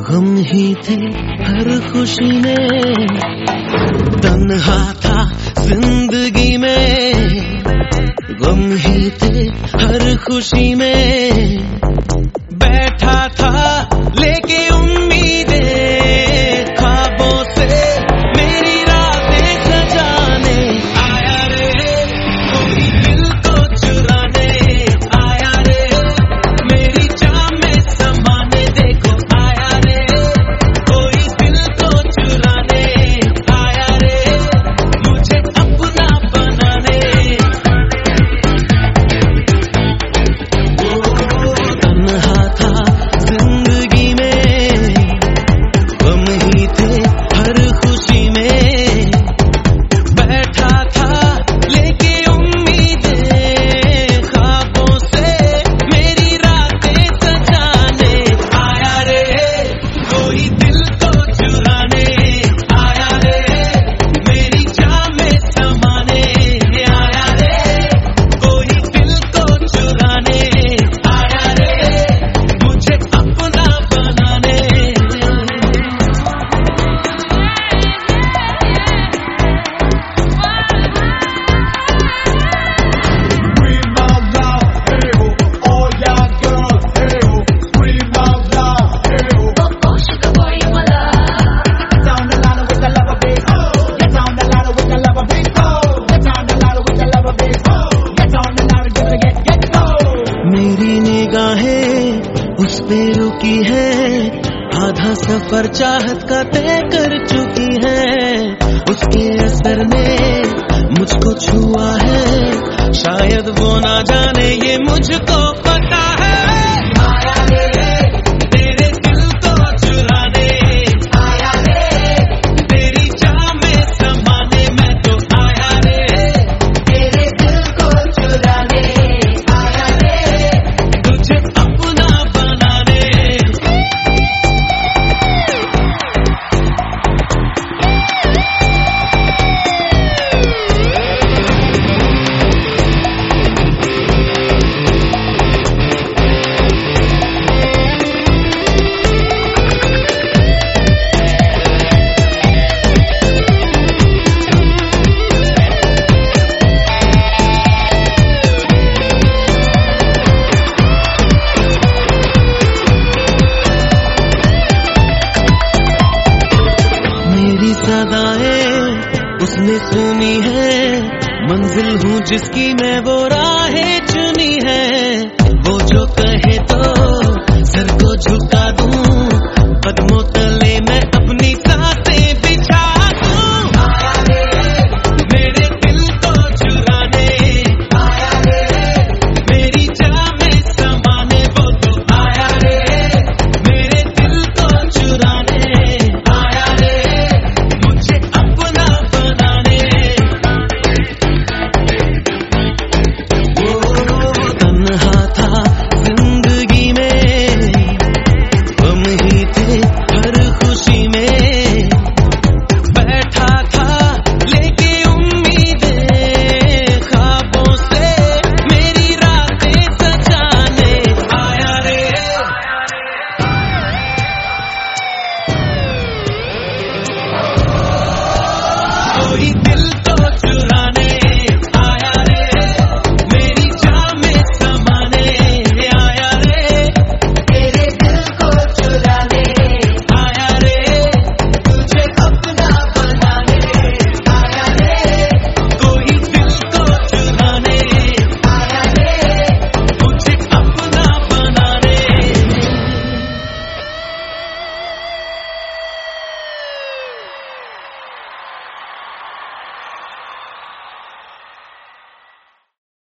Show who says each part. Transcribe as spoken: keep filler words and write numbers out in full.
Speaker 1: गम ही थे हर खुशी में, तन्हा था जिंदगी में। गम ही थे हर खुशी में, बैठा था लेके उम्मीदें, ख्वाबों से मेरी रातें सजाने। आया रे कोई दिल को चुराने, आया रे मेरी जान में समाने। देखो आया रे कोई दिल को चुराने, आया रे मुझे अपना बनाने। तन्हा था जिंदगी में, गम ही थे हर खुशी में, बैठा था लेके उम्मीदें, ख्वाबों से मेरी रातें सजाने। आया रे कोई दिल को चुराने, आया रे मेरी जान में समाने। आया रे कोई दिल को चुराने, आया रे मुझे अपना बनाने।
Speaker 2: Scream out loud, hey ho, all y'all girls, hey ho. Scream out loud, hey ho.
Speaker 3: Oh, sugar boy, you my love.
Speaker 2: Get down the ladder with the lover bass. Get down the ladder with the lover bass. Get down the ladder with the lover bass. Get down the ladder, give it a get, get go.
Speaker 1: मेरी निगाहें उस पे रुकी है, आधा सफर चाहत का तय कर चुकी है। उसके असर ने मुझको छुआ है, शायद वो ना जाने ये मुझको पता है। आया रे तेरे दिल को चुराने, आया रे तेरी जान में समाने। मैं तो आया रे तेरे दिल को चुराने, आया रे तुझे अपना बनाने। मेरी सदाएं उसने सुनी है, मंजिल हूँ जिसकी मैं वो राहें चुनी